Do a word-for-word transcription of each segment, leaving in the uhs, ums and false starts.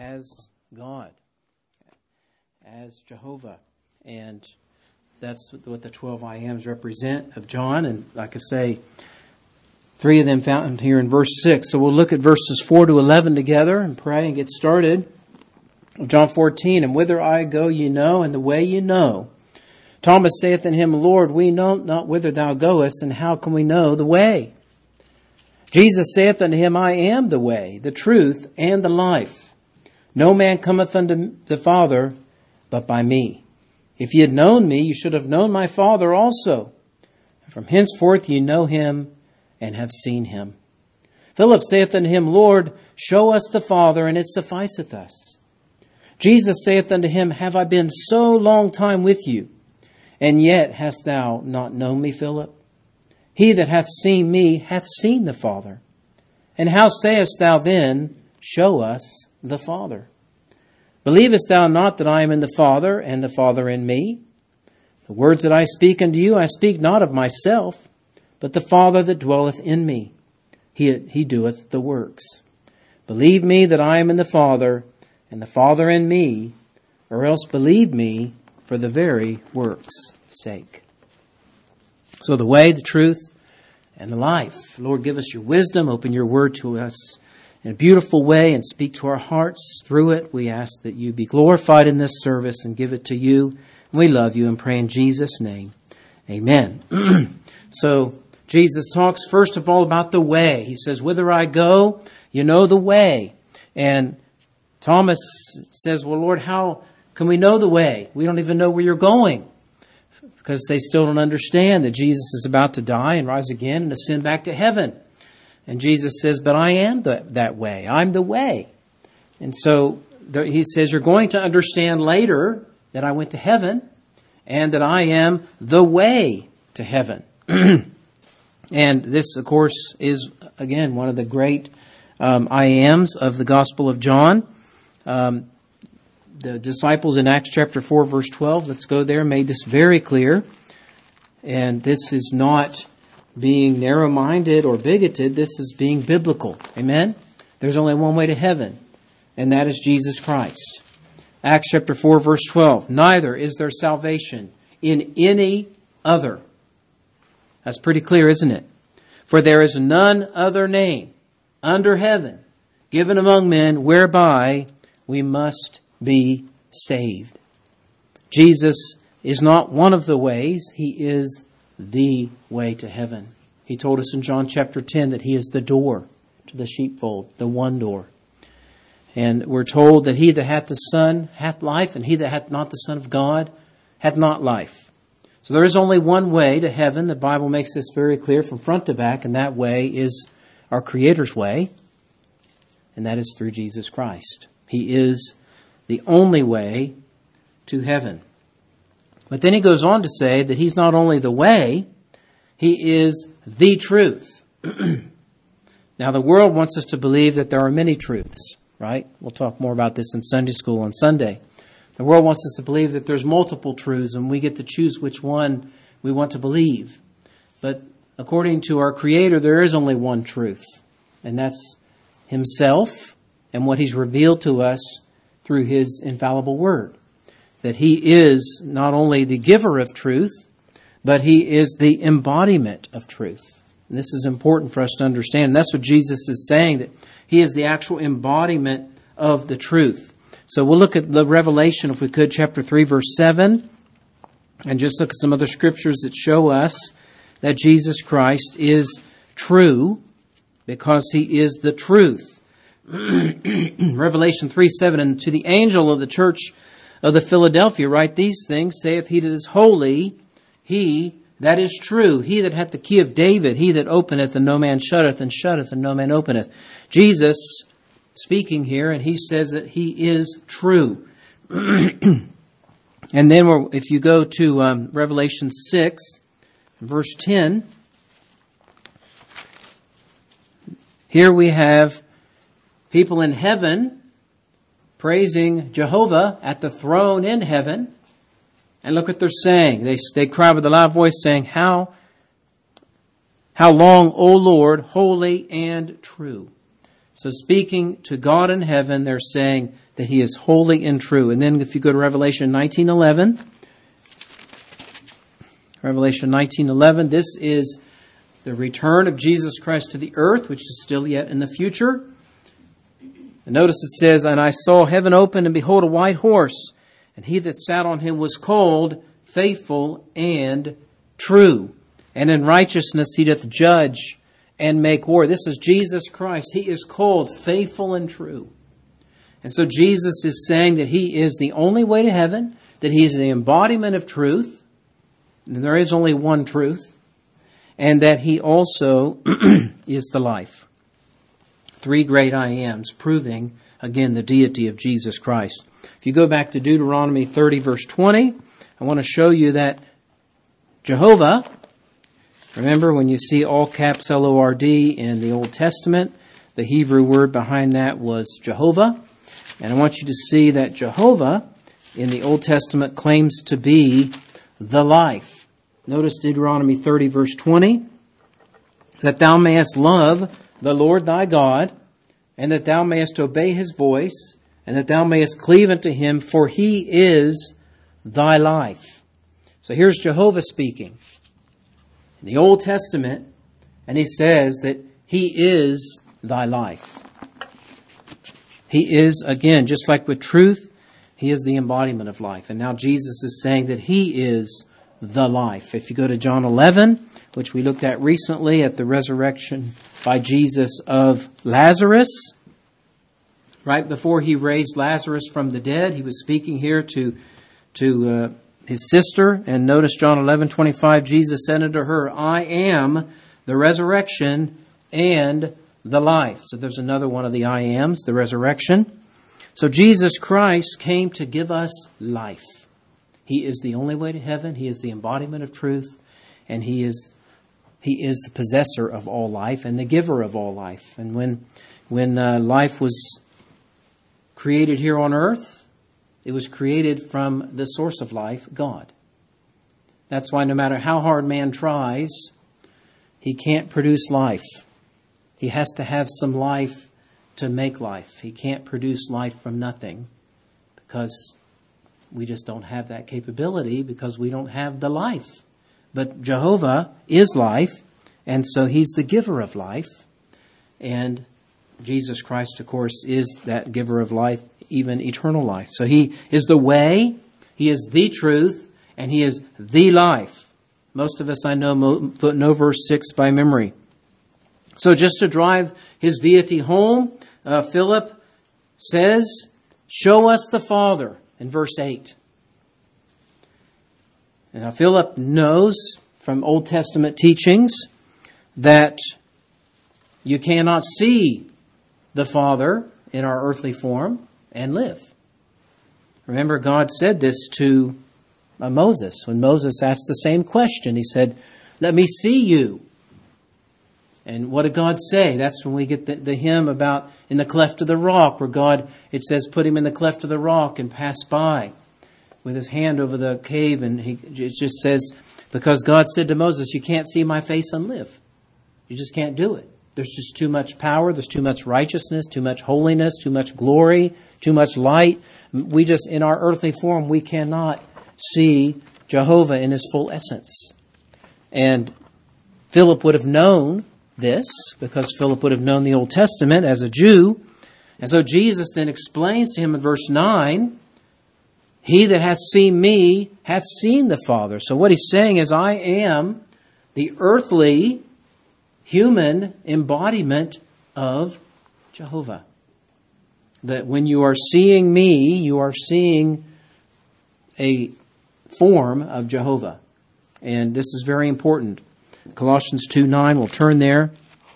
as God, as Jehovah. And that's what the twelve I Ams represent of John. And like I say, three of them found here in verse six. So we'll look at verses four to eleven together and pray and get started. John fourteen, and whither I go ye know, and the way ye know. Thomas saith unto him, Lord, we know not whither thou goest, and how can we know the way? Jesus saith unto him, I am the way, the truth, and the life. No man cometh unto the Father but by me. If ye had known me, you should have known my Father also. And from henceforth ye know him, and have seen him. Philip saith unto him, Lord, show us the Father, and it sufficeth us. Jesus saith unto him, Have I been so long time with you, and yet hast thou not known me, Philip? He that hath seen me hath seen the Father. And how sayest thou then, Show us the Father? Believest thou not that I am in the Father, and the Father in me? The words that I speak unto you, I speak not of myself, but the Father that dwelleth in me. He, he doeth the works. Believe me that I am in the Father, and the Father in me, or else believe me for the very works' sake. So the way, the truth, and the life. Lord, give us your wisdom. Open your word to us in a beautiful way and speak to our hearts through it. We ask that you be glorified in this service and give it to you. And we love you and pray in Jesus' name. Amen. So Jesus talks first of all about the way. He says, whither I go, you know the way. And Thomas says, well, Lord, how can we know the way? We don't even know where you're going. Because they still don't understand that Jesus is about to die and rise again and ascend back to heaven. And Jesus says, but I am the, that way. I'm the way. And so there, he says, you're going to understand later that I went to heaven and that I am the way to heaven. And this, of course, is, again, one of the great um, I ams of the Gospel of John. Um, the disciples in Acts chapter four, verse twelve, let's go there, made this very clear. And this is not being narrow-minded or bigoted. This is being biblical. Amen? There's only one way to heaven, and that is Jesus Christ. Acts chapter four, verse twelve, neither is there salvation in any other. That's pretty clear, isn't it? For there is none other name under heaven given among men whereby we must be saved. Jesus is not one of the ways. He is the way to heaven. He told us in John chapter ten that he is the door to the sheepfold, the one door. And we're told that he that hath the Son hath life, and he that hath not the Son of God hath not life. So there is only one way to heaven. The Bible makes this very clear from front to back, and that way is our Creator's way, and that is through Jesus Christ. He is the only way to heaven. But then he goes on to say that he's not only the way, he is the truth. Now, the world wants us to believe that there are many truths, right? We'll talk more about this in Sunday school on Sunday. The world wants us to believe that there's multiple truths and we get to choose which one we want to believe. But according to our Creator, there is only one truth, and that's himself and what he's revealed to us through his infallible word. That he is not only the giver of truth, but he is the embodiment of truth. And this is important for us to understand. And that's what Jesus is saying, that he is the actual embodiment of the truth. So we'll look at the Revelation, if we could, chapter three, verse seven, and just look at some other scriptures that show us that Jesus Christ is true because he is the truth. Revelation three, seven, and to the angel of the church of the Philadelphia write these things, saith he that is holy, he that is true, he that hath the key of David, he that openeth and no man shutteth, and shutteth and no man openeth. Jesus speaking here, and he says that he is true. And then we're, if you go to um, Revelation six, verse ten, here we have people in heaven praising Jehovah at the throne in heaven. And look what they're saying. They, they cry with a loud voice saying, How, how long, O Lord, holy and true. So speaking to God in heaven, they're saying, that He is holy and true. And then if you go to Revelation nineteen eleven, Revelation nineteen eleven, this is the return of Jesus Christ to the earth, which is still yet in the future. And notice it says, "And I saw heaven open, and behold, a white horse, and he that sat on him was called Faithful and True. And in righteousness he doth judge and make war." This is Jesus Christ. He is called Faithful and True. And so Jesus is saying that He is the only way to heaven, that He is the embodiment of truth, and there is only one truth, and that He also is the life. Three great I Ams, proving, again, the deity of Jesus Christ. If you go back to Deuteronomy thirty, verse twenty, I want to show you that Jehovah, remember when you see all caps L O R D in the Old Testament, the Hebrew word behind that was Jehovah. And I want you to see that Jehovah in the Old Testament claims to be the life. Notice Deuteronomy thirty, verse twenty, "That thou mayest love the Lord thy God, and that thou mayest obey His voice, and that thou mayest cleave unto Him, for He is thy life." So here's Jehovah speaking in the Old Testament, and He says that He is thy life. He is, again, just like with truth, He is the embodiment of life. And now Jesus is saying that He is the life. If you go to John eleven, which we looked at recently at the resurrection by Jesus of Lazarus, right before He raised Lazarus from the dead, He was speaking here to, to uh, His sister. And notice John eleven twenty-five, Jesus said unto her, "I am the resurrection and the life." So there's another one of the I Ams, the resurrection. So Jesus Christ came to give us life. He is the only way to heaven. He is the embodiment of truth. And He is He is the possessor of all life and the giver of all life. And when, when uh, life was created here on earth, it was created from the source of life, God. That's why no matter how hard man tries, he can't produce life. He has to have some life to make life. He can't produce life from nothing because we just don't have that capability, because we don't have the life. But Jehovah is life, and so He's the giver of life. And Jesus Christ, of course, is that giver of life, even eternal life. So He is the way, He is the truth, and He is the life. Most of us, I know, know verse six by memory. So just to drive His deity home, uh, Philip says, "Show us the Father," in verse eight. Now, Philip knows from Old Testament teachings that you cannot see the Father in our earthly form and live. Remember, God said this to uh, Moses. When Moses asked the same question, He said, "Let me see you." And what did God say? That's when we get the, the hymn about in the cleft of the rock, where God, it says, put him in the cleft of the rock and pass by with His hand over the cave. And he, it just says, because God said to Moses, "You can't see my face and live. You just can't do it. There's just too much power. There's too much righteousness, too much holiness, too much glory, too much light. We just, in our earthly form, we cannot see Jehovah in His full essence." And Philip would have known this, because Philip would have known the Old Testament as a Jew. And so Jesus then explains to him in verse nine, "He that hath seen me hath seen the Father." So what He's saying is, I am the earthly, human embodiment of Jehovah. That when you are seeing me, you are seeing a form of Jehovah. And this is very important. Colossians two nine, we'll turn there.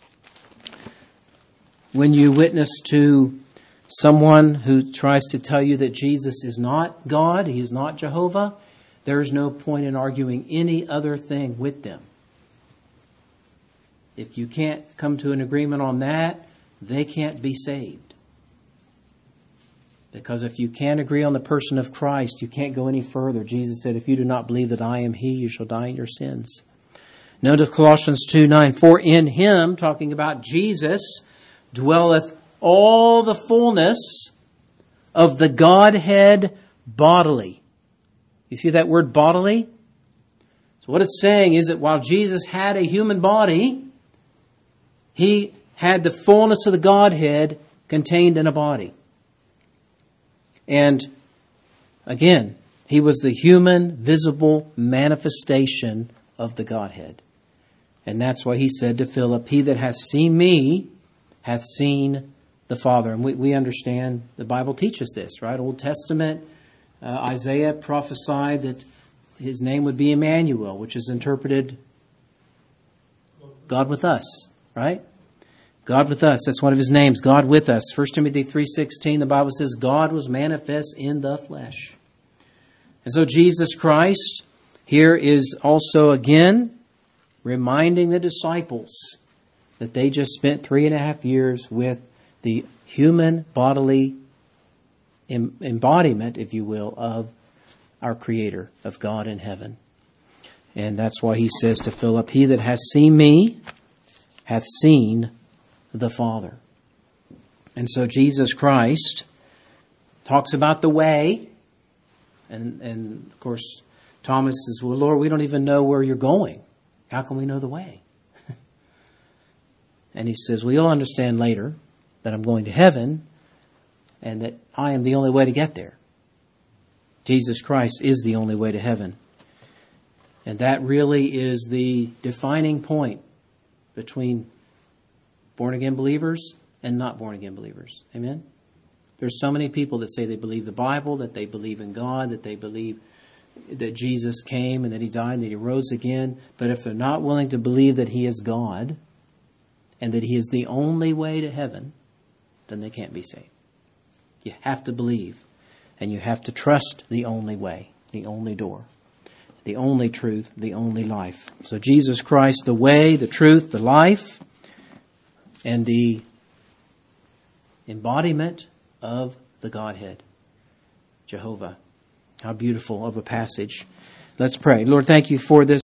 When you witness to someone who tries to tell you that Jesus is not God, He is not Jehovah, there is no point in arguing any other thing with them. If you can't come to an agreement on that, they can't be saved. Because if you can't agree on the person of Christ, you can't go any further. Jesus said, "If you do not believe that I am He, you shall die in your sins." Notice Colossians two nine, "For in Him," talking about Jesus, "dwelleth all the fullness of the Godhead bodily. You see that word bodily? So what it's saying is that while Jesus had a human body, He had the fullness of the Godhead contained in a body. And again, He was the human, visible manifestation of the Godhead. And that's why He said to Philip, "He that hath seen me hath seen the Father." And we, we understand the Bible teaches this, right? Old Testament, uh, Isaiah prophesied that His name would be Emmanuel, which is interpreted God with us, right? God with us. That's one of His names, God with us. First Timothy three sixteen, the Bible says, God was manifest in the flesh. And so Jesus Christ here is also again reminding the disciples that they just spent three and a half years with the human bodily embodiment, if you will, of our Creator, of God in heaven. And that's why He says to Philip, "He that hath seen me hath seen the Father." And so Jesus Christ talks about the way. And, and of course, Thomas says, "Well, Lord, we don't even know where you're going. How can we know the way?" And He says, "Well, you'll understand later that I'm going to heaven and that I am the only way to get there." Jesus Christ is the only way to heaven. And that really is the defining point between born-again believers and not born-again believers. Amen? There's so many people that say they believe the Bible, that they believe in God, that they believe that Jesus came and that He died and that He rose again. But if they're not willing to believe that He is God and that He is the only way to heaven, then they can't be saved. You have to believe, and you have to trust the only way, the only door, the only truth, the only life. So Jesus Christ, the way, the truth, the life, and the embodiment of the Godhead, Jehovah. How beautiful of a passage. Let's pray. Lord, thank You for this.